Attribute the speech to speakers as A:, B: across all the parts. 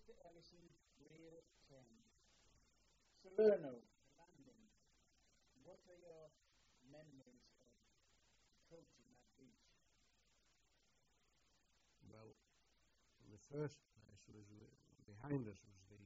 A: Mr. Ellison, Real 10. Salerno, landing. What are your memories of approaching that beach?
B: Well, the first place was behind us was the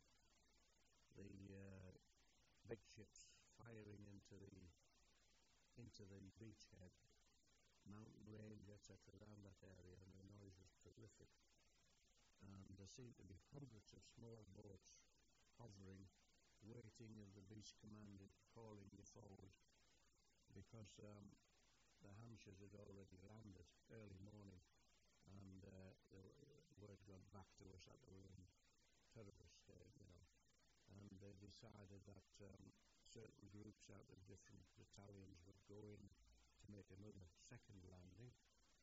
B: big ships firing into the beachhead, mountain range, etc., around that area, and the noise was prolific. And there seemed to be hundreds of small boats hovering, waiting as the beach commanded, calling you forward, because the Hampshires had already landed early morning, and the word got back to us that they were in terrible state, and they decided that certain groups out of different battalions would go in to make another second landing,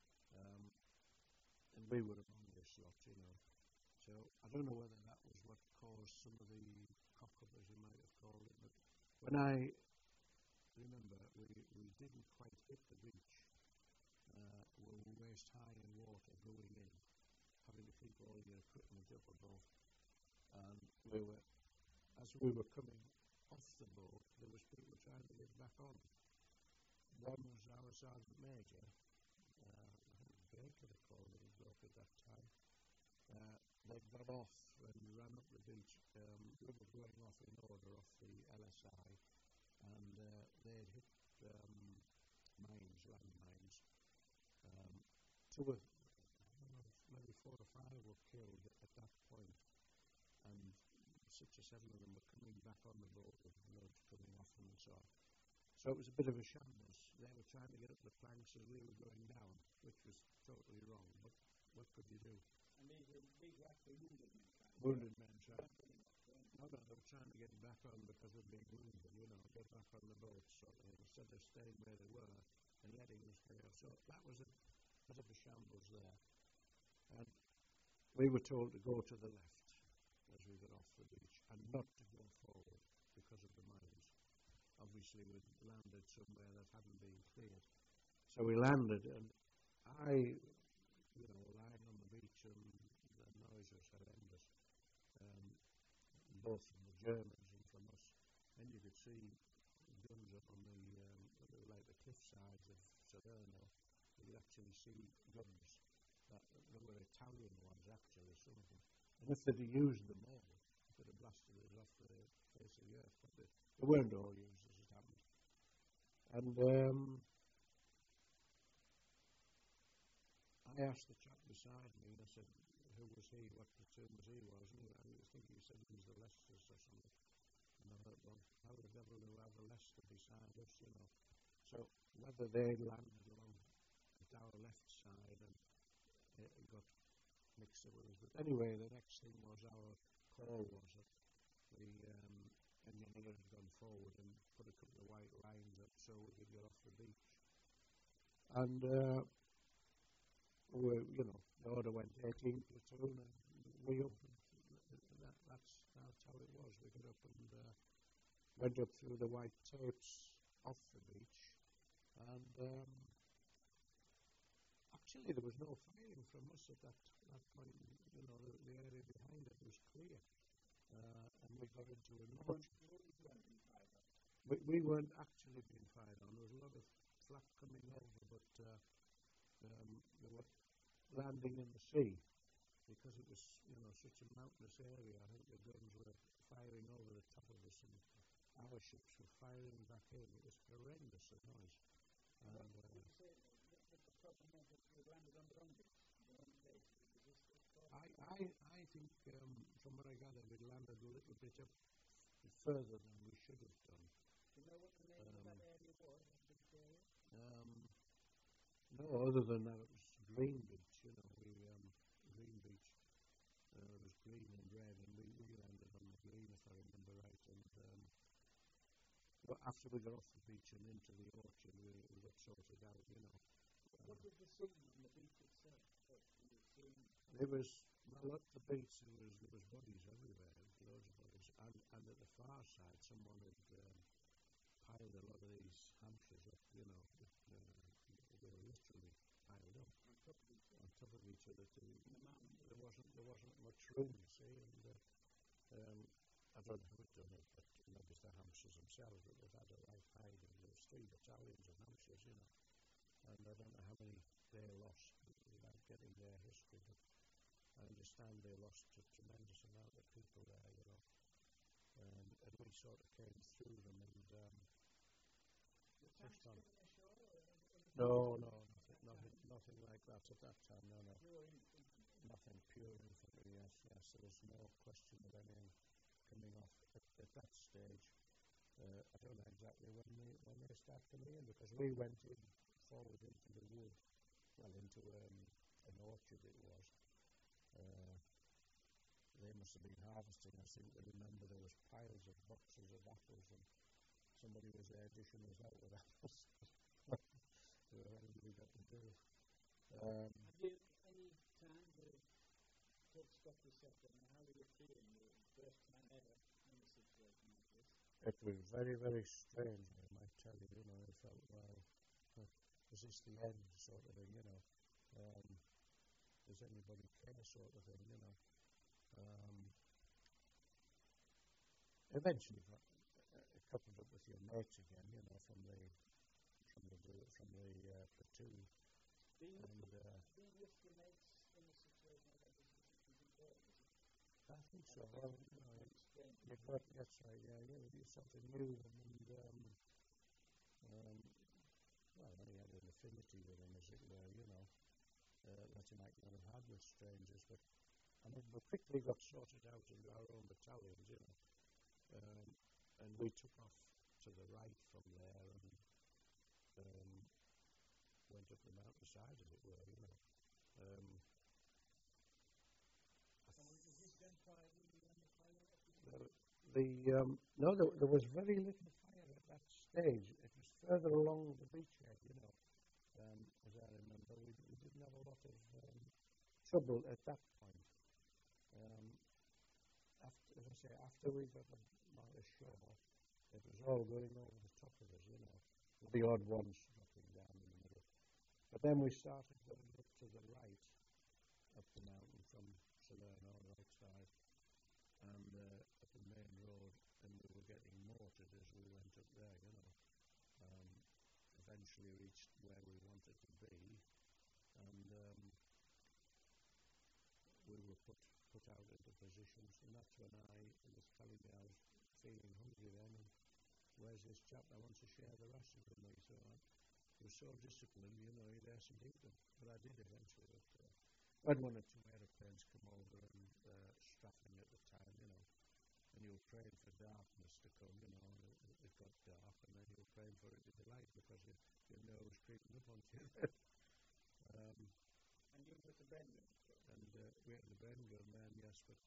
B: and we were among this lot, So I don't know whether that was what caused some of the cock-up, as you might have called it, but when I remember, we didn't quite hit the beach. We were waist high in water going in, having to keep all your equipment up above. And as we were coming off the boat, there was people trying to get back on. One was our sergeant major, I think Baker they called him, Broke at that time. They got off and ran up the beach. We were going off in order off the LSI, and they had hit mines, landmines. Maybe 4 or 5 were killed at that point, and 6 or 7 of them were coming back on the boat with blood coming off them and so on. So it was a bit of a shambles. They were trying to get up the planks as we were going down, which was totally wrong, but what could you do?
A: And these were actually wounded men?
B: Wounded men, right. No, they were trying to get back on because of being wounded, get back on the boat, sort of, instead of staying where they were and letting us go. So that was a bit of a shambles there. And we were told to go to the left as we got off the beach and not to go forward because of the mines. Obviously, we landed somewhere that hadn't been cleared. So we landed, and I, lying on the beach, and the noise was horrendous, both from the Germans and from us. And you could see guns up on like the cliff sides of Salerno. You could actually see guns. They were Italian ones, actually, some of them. And if they'd used them all, they could have blasted us off the face of the earth. But they weren't all used, as it happened. And I asked the chap beside me, and I said, who was he, what platoon was he? I think he said he was the Leicesters or something. And I thought, well, how the devil do we have a Leicester beside us, So whether they landed along at our left side and it got mixed up with us. But anyway, the next thing was our call was that the engineer had gone forward and put a couple of white lines up so we could get off the beach. And the order went 18 platoon, and we up. That's how it was. We got up and went up through the white tapes off the beach, and actually there was no firing from us at that point. The area behind it was clear, and we got into a notch. We weren't actually being fired on. There was a lot of flak coming over, but they were landing in the sea because it was, such a mountainous area. I think the guns were firing over the top of us, and our ships were firing back in. It was horrendous, the noise. And
A: you say that the problem was that you landed on the wrong beach, the wrong place.
B: I think, from what I gather, we landed a little bit up further than we should have done.
A: Do you know what the name of that area was, that beach area?
B: No, other than that, it was Green Beach, Green Beach. It was green and red, and we landed on the green, if I remember right. And after we got off the beach and into the orchard, we got sorted out,
A: What was the scene on the beach itself?
B: There was, at the beach, there was bodies everywhere, loads of bodies. And at the far side, someone had piled a lot of these Hampshires up, they were literally piled up on top of each other. There wasn't much room, you see, and don't know who'd done it, but maybe it's the Hampshires themselves, but they've had a right hiding. There was 3 battalions of Hampshires, and I don't know how many they lost without getting their history, but I understand they lost a tremendous amount of people there, and we sort of came through them and pushed on. No, nothing like that at that time. No. Nothing, pure infantry. Yes. There was no question of anything coming off at that stage. I don't know exactly when they started coming in, because we went in forward into the wood, into an orchard it was. They must have been harvesting. I seem to remember there was piles of boxes of apples, and somebody was there dishing us out with apples. So what have we got to do?
A: Have you any time to stop yourself and how were you feeling the first time ever in a situation like this?
B: It was very, very strange, I might tell you. I felt, well, is this the end sort of thing, does anybody care sort of thing, eventually got a couple of it with your mates again, from the platoon.
A: Being with your mates in a situation like this is important, is it?
B: I think so. Well, you've got, that's right, you sort of knew them, and well, you had an affinity with them, as it were, that you might not have had with strangers. But I mean, we quickly got sorted out into our own battalions, and we took off to the right from there and went up the mountainside, as it were,
A: Was this gunfire really under fire at the time?
B: No, there was very little fire at that stage. It was further along the beachhead, as I remember. We didn't have a lot of trouble at that point. As I say, after we got ashore, it was all going over the top of us, with the odd ones dropping down in the middle. But then we started going up to the right, up the mountain from Salerno, on the right side, and up the main road, and we were getting mortared as we went up there, Eventually reached where we wanted to be, and we were put out into positions, and that's when I was telling you I was feeling hungry then, and where's this chap that wants to share the rations with me? So I was so disciplined, he daresn't eat them, but I did eventually. But I had 1 or 2 aeroplanes come over and Straffing at the time, and you were praying for darkness to come, it got dark, and then you were praying for it to be light, because your nose was creeping up onto you.
A: And you were at the Bren Gun?
B: And we had the Bren Gun then, yes, but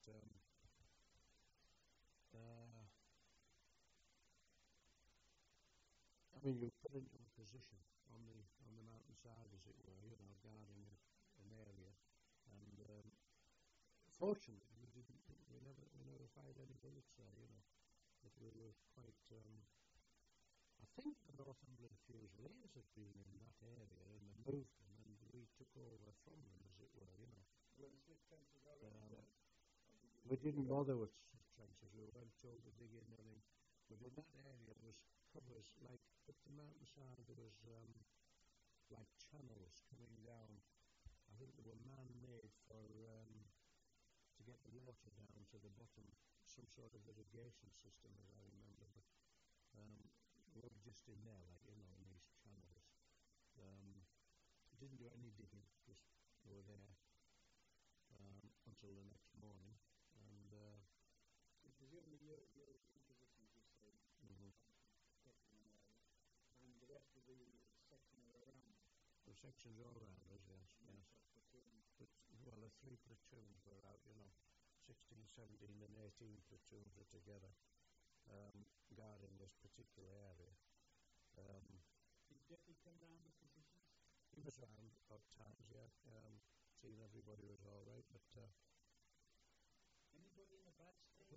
B: I mean, you were put into a position on the mountainside, as it were, guarding an area, and fortunately we never fired any bullets there, but we were quite. I think the Northumberland Fusiliers had been in that area, and they moved them, and we took over from them, as it were,
A: Were the Swiss trenches already done?
B: We didn't bother with trenches. We weren't told to dig in anything. But in that area there was covers, like up the mountainside there was like channels coming down. I think they were man-made to get the water down to the bottom, some sort of irrigation system, as I remember. But we were just in there, like, in these channels. Didn't do any digging, just we were there until the next morning, and
A: presumably your positions, you say, protecting an area, and the rest of the section are around.
B: The sections all around us, yes. Well, the 3 platoons were out, 16, 17 and 18 platoons were together, guarding this particular area.
A: Did Jeffy come round with positions?
B: He was round odd times, yeah. Seeing everybody was all right, but
A: anybody in a bad state?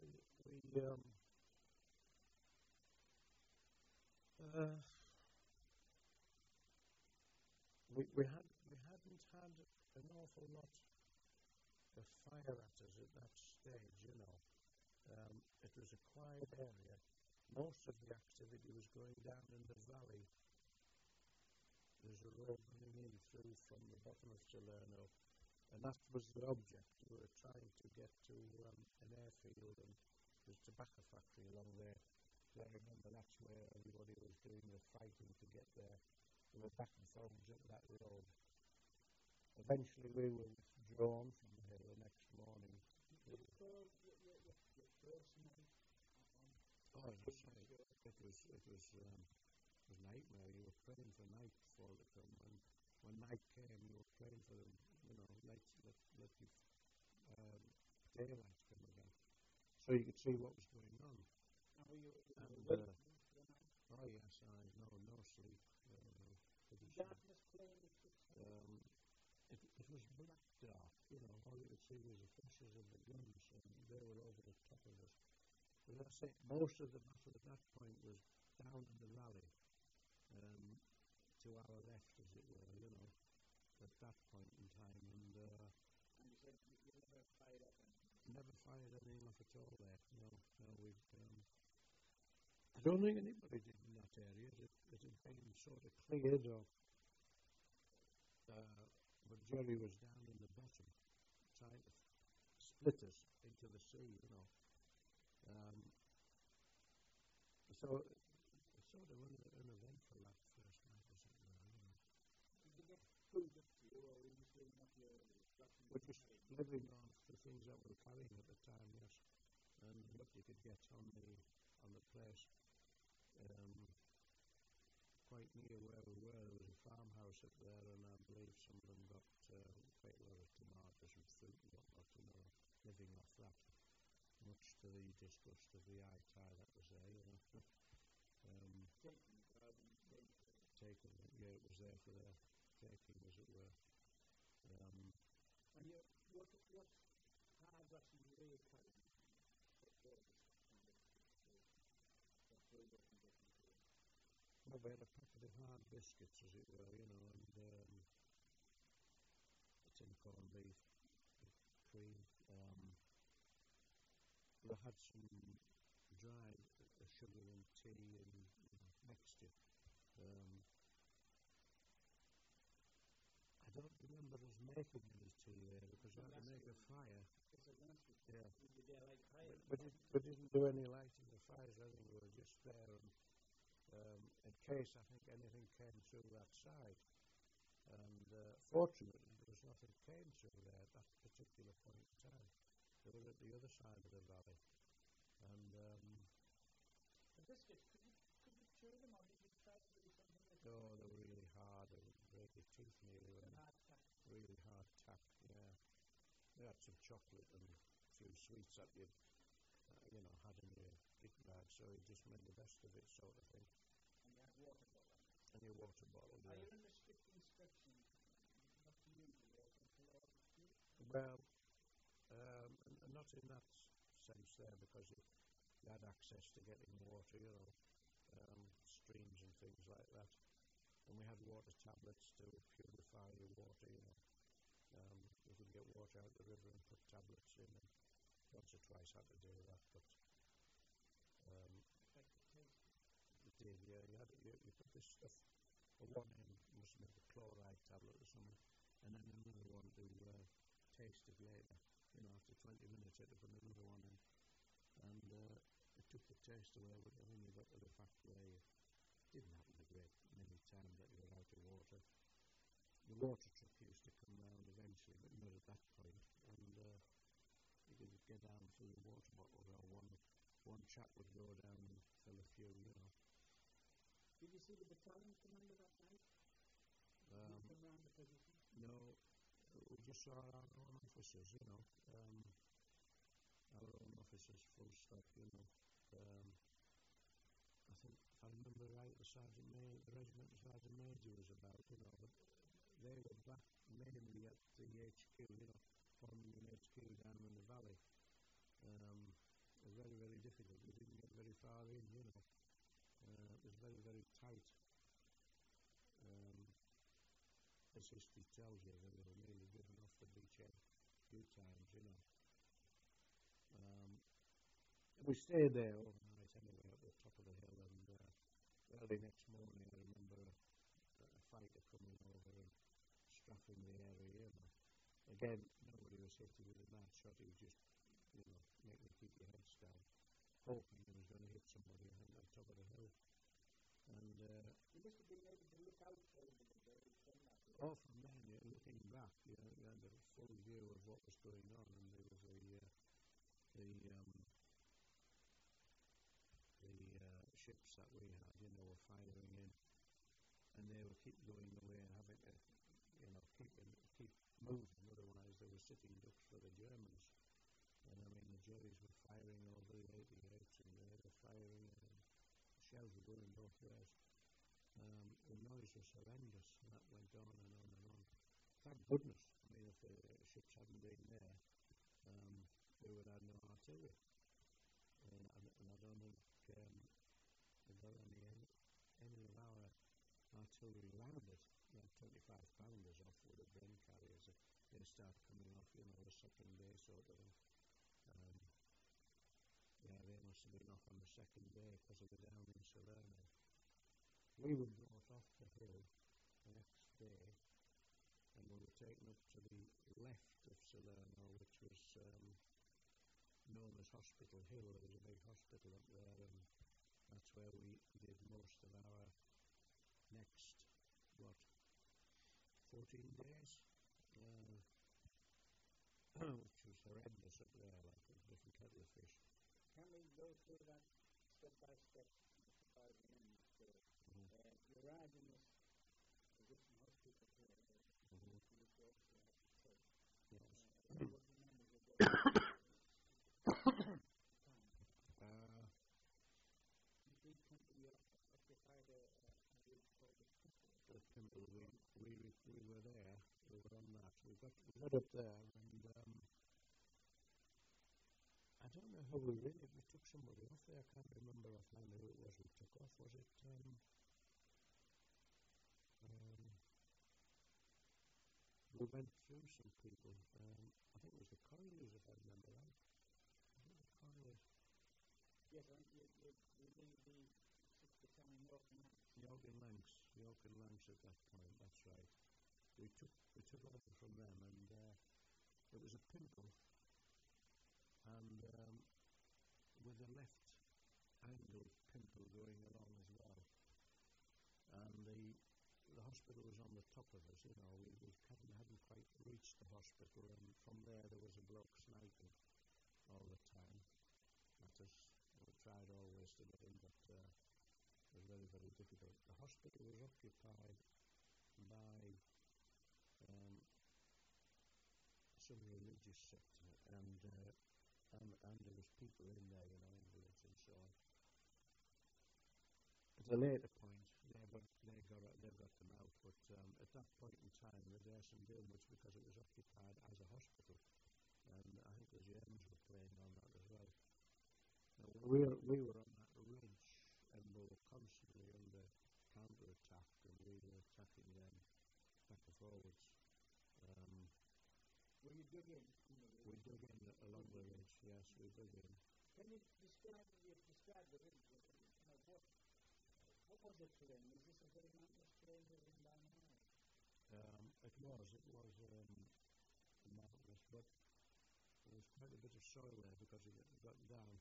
B: We hadn't had an awful lot of fire at us at that stage, it was a quiet area. Most of the activity was going down in the valley. There's a road running in through from the bottom of Salerno, and that was the object. We were trying to get to an airfield, and there's a tobacco factory along there. So I remember that's where everybody was doing the fighting to get there. There were back and forwards up that road. Eventually we were withdrawn from the hill the next morning.
A: Did you call your first night on?
B: Oh, as I say, it was a nightmare. You were praying for nightfall to come, and when night came, you were praying for them. Let the daylight come again, so you could see what was going on.
A: And were you
B: And
A: awake for the night?
B: oh yes, no sleep.
A: Darkness playing with the
B: It was black dark. All you could see was the flashes of the guns, and they were over the top of us. But as I say, most of the battle at that point was down in the valley, to our left, as it were, at that point in time. And
A: And you said you never fired up anything?
B: Never fired anything off at all there. No, we've. I don't think anybody did in that area. It had been sort of cleared, but Jerry was down in the bottom, trying to split us into the sea. So it's sort of uneventful that first night, as it were.
A: Did you get food up to you, or were you just living off your rations?
B: We're just living on the things that we were carrying at the time, yes, and what you could get on the place. Quite near where we were, there was a farmhouse up there, and I believe some of them got quite a lot of tomatoes and fruit and whatnot, living off that, much to the disgust of the ITAR that was there, Taken, yeah, it was there for their taking, as it were.
A: And what hard rations were you carrying?
B: Well, we had a packet of hard biscuits, as it were, and a tin corned beef, cream. We had some dried sugar and tea and mixture. I don't remember us making any tea there because we had to make a fire. Yeah. We didn't do any lighting the fires. I think we were just there, and in case I think anything came through that side. And fortunately, there was nothing came through there at that particular point in time. They were at the other side of the valley, and
A: the biscuits, could you chew them, or did you try to do something with them?
B: oh, they were really hard. They would break your teeth nearly. Really hard tack. Yeah. They had some chocolate and a few sweets that you'd had in your gift bag, so you just made the best of it, sort of thing.
A: And you had water bottle.
B: And your water bottle.
A: Are
B: Yeah.
A: you under strict instruction not to use the water until all is clear?
B: Well, not in that sense there, because you had access to getting water, streams and things like that. And we had water tablets to purify your water, You could get water out of the river and put tablets in, and once or twice had to do that, but it did, yeah. You put this stuff, one end must make a chloride tablet or something, and then another one to taste it later. After 20 minutes, you had to put another one in, and it took the taste away. But when you got to the fact where you didn't happen a great many times that you were out of water. The water truck used to come round eventually, but not at that point, and you could get down and fill your water bottles, or one chap would go down and fill a few,
A: Did you see the battalion commander that night? Did you come round the position?
B: No, we just saw our own officers, our own officers, full stop, I think, if I remember right, the regimental sergeant major was about, but they were back mainly at the HQ, forming an HQ down in the valley. It was very, very difficult. We didn't get very far in, It was very, very tight. As history tells you, they were nearly driven off the beachhead a few times, we stayed there overnight anyway at the top of the hill, and early next morning I remember a fighter coming over and straffing the area, you know. Again, nobody was hit. He was a mad shot. He was just, you know, making you keep your heads down, hoping he was going to hit somebody, I think, on top of the hill. And
A: you must have been able to look out over the day from that.
B: all from then, looking back, you know, you had a full view of what was going on, and there was the ships that we had, you know, were firing in, and they would keep going away and having to, you know, keep moving. Otherwise, they were sitting ducks for the Germans. And I mean, the Jerry's were firing over the 88s, and they were firing, and shells were going both ways. The noise was horrendous, and that went on and on and on. Thank goodness. I mean, if the ships hadn't been there, we would have no artillery. And I don't think we got any of our artillery landed. We had 25-pounders off with the Bren carriers. They start coming off, you know, the second day sort of thing. Yeah, they must have been off on the second day because they were down in Salerno. We were brought off the hill the next day, and we were taken up to the left of Salerno, which was known as Hospital Hill. There was a big hospital up there, and that's where we did most of our next, 14 days, which was horrendous up there, like a different kettle of fish.
A: Can we go through that step by step? You arrived in this physician hospital here.
B: Yes.
A: What the numbers of the time? You did come to the occupied a ridge called
B: the Pimple. We were there. We were on that. We got up there, and I don't know how we took somebody off there. I can't remember offhand who it was we took off. Was it we went through some people. I think it was the Coilies, if I remember right. Was it the Coilies?
A: Yes, I think you need the 6th Battalion York and Lancs.
B: York and Lancs at that point. That's right. We took over from them, and it was a Pimple, and with a left angled Pimple going along as well, and the hospital was on the top of us. You know, we hadn't quite reached the hospital, and from there was a bloke sniping all the time at us. We tried always to get him, but it was very, very difficult. The hospital was occupied by some religious sector, and there was people in there, you know, invalids and so on. At a later point, they got them out, but at that point in time, the Derson Dome was because it was occupied as a hospital, and I think the Germans were playing on that as well. Now, we were on that ridge, and we were constantly under counter-attack, and we were attacking them back and forwards.
A: Were you dug in?
B: We dug in along the ridge, yes, we dug in.
A: Can you describe the ridge? What was it terrain? Was this a very mountainous terrain here in Balmain?
B: It was mountainous, but there was quite a bit of soil there because it got down.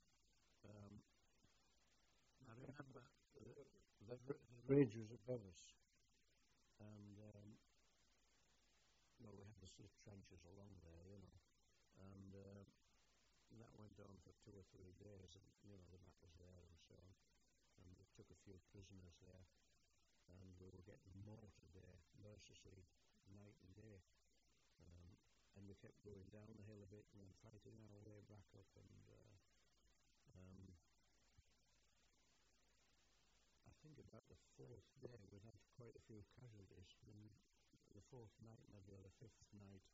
B: I remember the ridge was above us, and well, we had the sort of trenches along there, you know, and that went on for 2 or 3 days, and you know, the map was there and so on, and we took a few prisoners there, and we were getting mortared there mercilessly night and day, and we kept going down the hill a bit and then fighting our way back up, and I think about the 4th day we had quite a few casualties. And the 4th night, maybe, or the 5th night,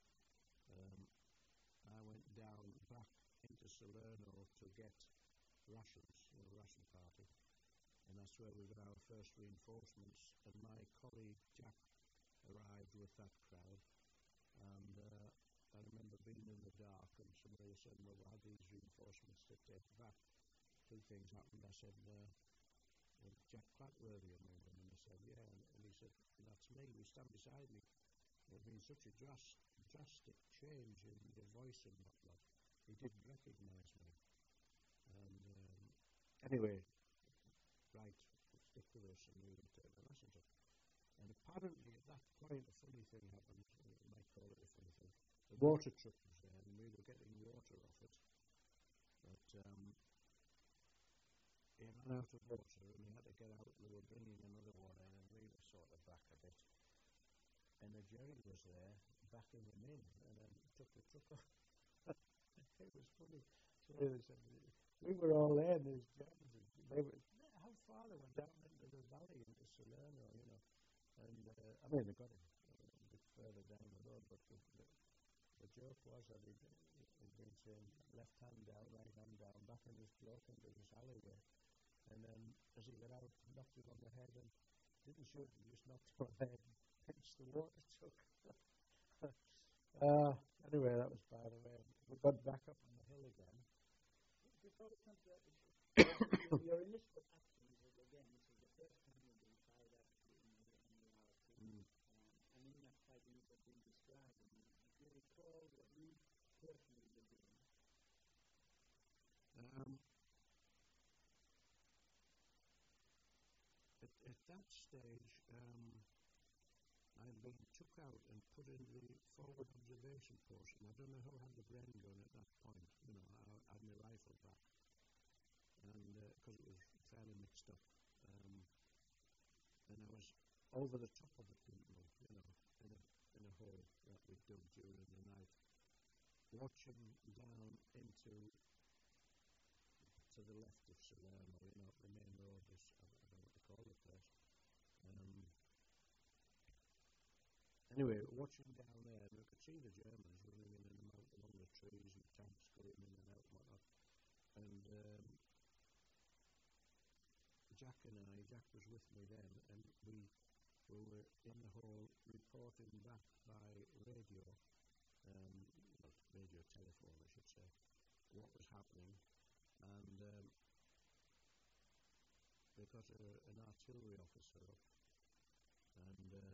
B: I went down back into Salerno to get rations, you know, ration party, and that's where we got our first reinforcements, and my colleague Jack arrived with that crowd, and I remember being in the dark, and some of the sudden, well, we had these reinforcements to take back. Two things happened. I said, Jack Clatworthy, I mean, and he said, yeah, and he said, that's me. You stand beside me. There's been such a drastic change in your voice and whatnot. He didn't recognise me. And anyway, right, stick with us, and we would take the messenger. And apparently at that point a funny thing happened. You might call it a funny thing. The water truck was there, and we were getting water off it. But he ran out of water, and he had to get out, and they were bringing another one in, and we were sort of back a bit. And a Jerry was there, backing him in, and then took the truck off. It was funny. So they said, we were all there, and these Germans, they were, how far they were down into the valley, into Salerno, you know. And, I mean, they got him a bit further down the road, but the joke was that he'd been saying left hand down, right hand down, backing this bloke into this alleyway. And then as he got out, knocked him on the head and didn't shoot him, just knocked him on the head and pinched the water truck. Anyway, that was by the way. We got back up on the hill again.
A: Before we come to that, your initial action is, again, this is the first time you've been fired at in reality. And in that fight you've been describing, do you recall what you personally were doing?
B: At that stage, I'd been took out and put in the forward observation post, and I don't know how I had the Bren gun at that point. You know, I had my rifle back, and because it was fairly mixed up, and I was over the top of the people, you know, in a hole that we dug during the night, watching down into to the left of Salerno, you know, the main road is, I don't know what to call the place. Anyway, watching down there, and I could see the Germans running in and out along the trees and tanks going in and out and whatnot. And Jack was with me then, and we were in the hall reporting back by radio, radio telephone, I should say, what was happening. And they got an artillery officer up, and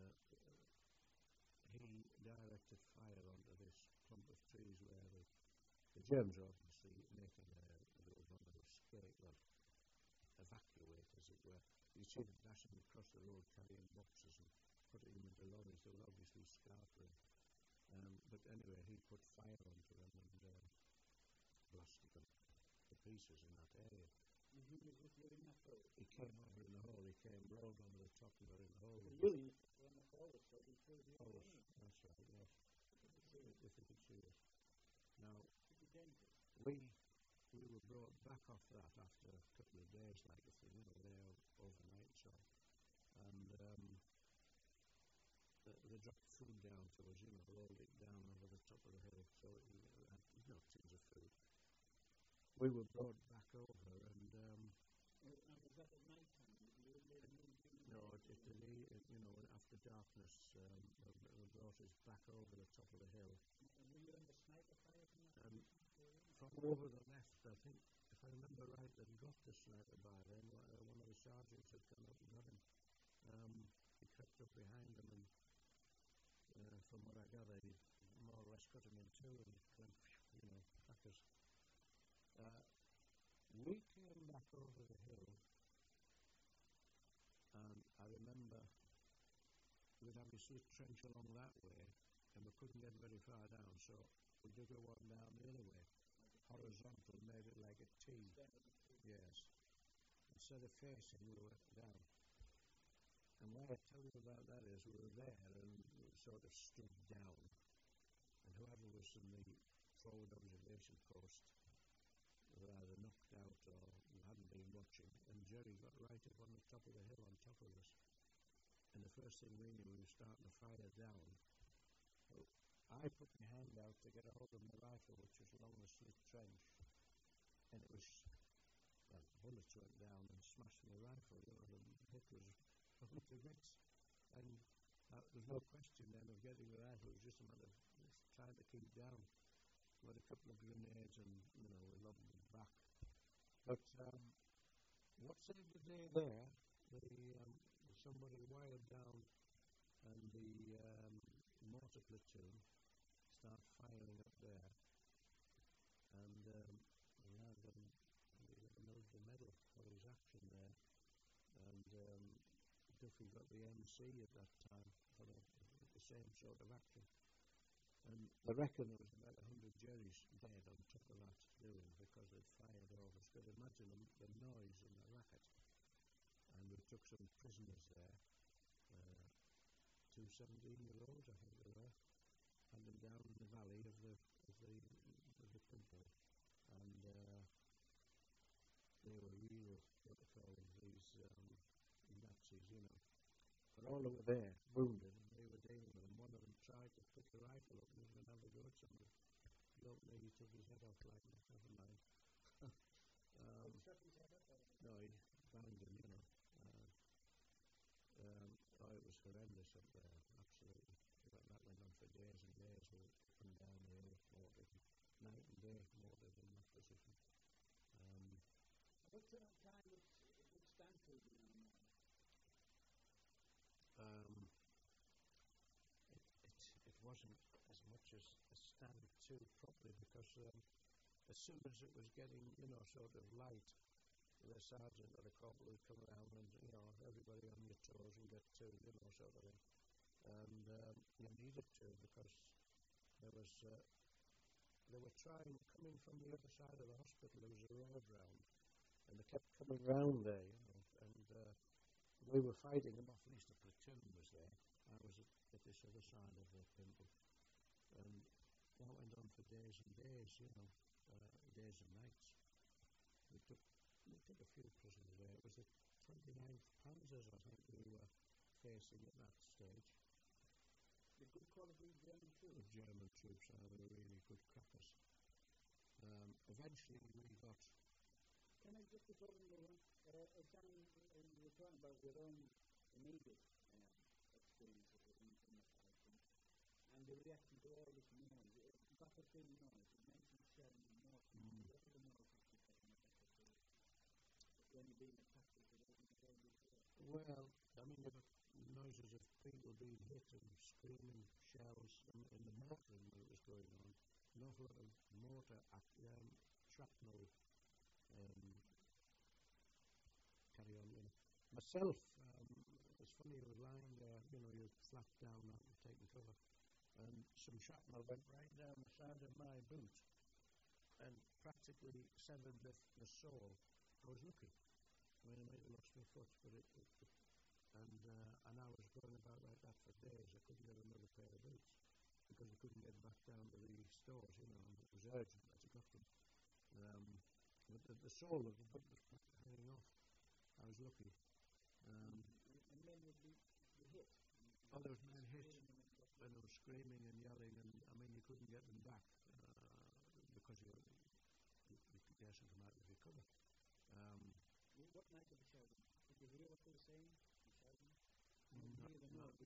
B: he directed fire onto this clump of trees where the Germans were obviously making they were going to escape, well, evacuate, as it were. You see them dashing across the road carrying boxes and putting them into lorries. They were obviously scattering. But anyway, he put fire onto them and blasted them to pieces in that area.
A: And he was with you in that hole?
B: He came over in the hole. He came rolled over the top and got in the hole.
A: Really, on the forward, so he killed you.
B: That's right, yes. If he could see us. Now, we were brought back off that after a couple of days, like if you know, there overnight, so. And they dropped food down to us, you know, rolled it down over the top of the hill, so it had, you know, tins of food. We were brought back over, and
A: was that at night time?
B: No, you know, after darkness, they brought us back over the top of the hill.
A: And were you under sniper fire from that?
B: From over the left, I think, if I remember right, they'd dropped the sniper by then. One of the sergeants had come up and got him. He crept up behind him, and from what I gather, he more or less cut him in two, and you know, crackers. We came back over the hill, and I remember we'd obviously trench along that way, and we couldn't get very far down, so we dug a one down the other way, horizontal, made it like a T. Yes. Instead of facing, we were down. And why I tell you about that is we were there and we sort of stood down, and whoever was in the forward observation post were either knocked out or hadn't been watching, and Jerry got right up on the top of the hill on top of us. And the first thing we knew, we were starting to fire down. So I put my hand out to get a hold of my rifle, which was along the slit trench, and it was, well, bullets went down and smashed my rifle. You know, the hit was blown to bits. And there's no question then of getting the rifle. It was just a matter of trying to keep down. with a couple of grenades, and we lobbed them back. But what saved the day there? Somebody wired down, and the mortar platoon start firing up there, and the lad got a military medal for his action there, and Duffy got the MC at that time for the same sort of action. And I reckon there was about 100 Jerrys dead on top of that doing, because they'd fired over. So imagine the noise and the racket. And we took some prisoners there, two 17-year-olds, I think they were, had them down in the valley of the Pimple, and they were real, what they call them, these Nazis. But all over there, wounded, and they were dealing with them. One of them tried to pick a rifle up and he was going to have a go at somebody. Bloke nearly took his head off, like, never mind. No, he banged him, it was horrendous up there, absolutely. That went on for days and days. We were up and down the hill, mortared, night and day, mortared in that position.
A: What time would Stanfield be on now?
B: It wasn't as much as a stand to properly, because as soon as it was getting, sort of light, the sergeant or the corporal would come around and, everybody on your toes and get to, sort of thing. And you needed to, because they were coming from the other side of the hospital. There was a road round, and they kept coming round there, and we were fighting them off. At least the platoon was there. I was at this other side of the Pimple, and that went on for days and days, days and nights. We took a few prisoners there. It was the 29th Panzers, I think, we were facing at that stage.
A: The good quality German troops?
B: The German troops they were really good crackers. Eventually we got...
A: Can I just before we move on, Sam, you were talking about your own immediate experiences in the fighting, and the reaction to all this noise, battlefield noise. You mentioned shelling and mortar. What are the noises you get in a battlefield when you're being attacked?
B: Well, I mean, there were noises of people being hit and screaming, shells, and in the mortaring when it was going on. An awful lot of mortar shrapnel carry on. Myself, it's funny, I was lying there, you're flat down and taking cover, and some shrapnel went right down the side of my boot and practically severed the sole. I was lucky. I mean, I might have lost my foot, but and I was going about like that for days. I couldn't get another pair of boots because I couldn't get back down to the stores, and it was urgent that I got them. But the sole of the boot was hanging off. I was lucky.
A: And men would be hit?
B: Oh, there was men hit, and they were screaming and yelling, and I mean, you couldn't get them back because you daren't come out of your cover.
A: What might have been shouting? Did you hear what they were saying?
B: Not really what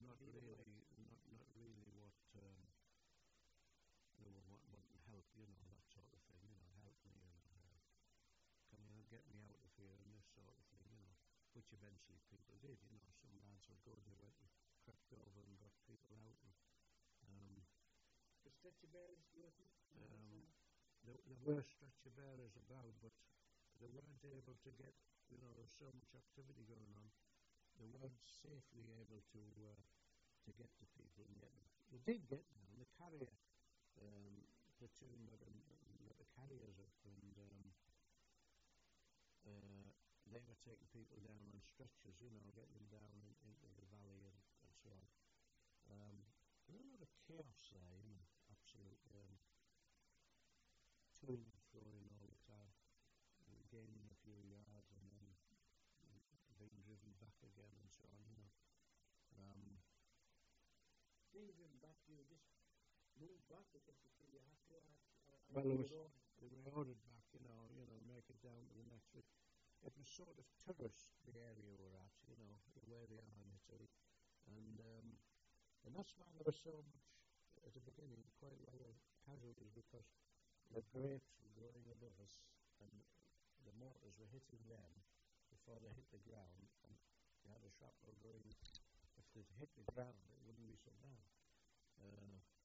B: wanting help, that sort of thing, help me, and can you get me out of here, and this sort of thing, which eventually people did, some lads were good, they went and crept over and got people out. And,
A: the stretcher bearers working?
B: There were stretcher bearers about, but they weren't able to get, there was so much activity going on. They weren't safely able to get to people and get them. They did get them. The carrier platoon got the carriers up, and they were taking people down on stretchers, getting them down into the valley and so on. There was a lot of chaos there, absolute to and throwing all the time, gaining a few yards and then being driven back again and so on,
A: Being driven back, you just move back because you feel you have to?
B: Well, they were ordered back, make it down to the next week. It was sort of tourist, the area we're at, where they are in Italy. And that's why there was so much, at the beginning, quite a lot of casualties, because the grapes were growing above us, and the mortars were hitting them before they hit the ground, and you had a shrapnel going. If they'd hit the ground, it wouldn't be so bad.